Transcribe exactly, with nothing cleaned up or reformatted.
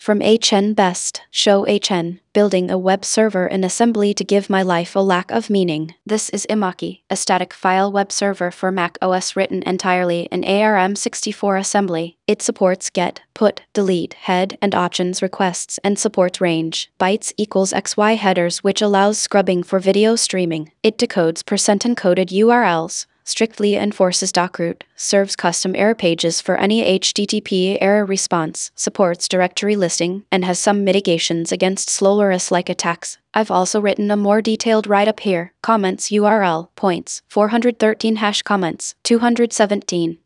From H N Best, show H N, building a web server in assembly to give my life a lack of meaning. This is Imaki, a static file web server for Mac O S written entirely in A R M sixty-four assembly. It supports get, put, delete, head, and options requests and supports range bytes equals X Y headers, which allows scrubbing for video streaming. It decodes percent encoded U R Ls, strictly enforces docroot, serves custom error pages for any H T T P error response, supports directory listing, and has some mitigations against Slowlorus-like attacks. I've also written a more detailed write-up here. Comments U R L, points, four hundred thirteen hash comments, two hundred seventeen.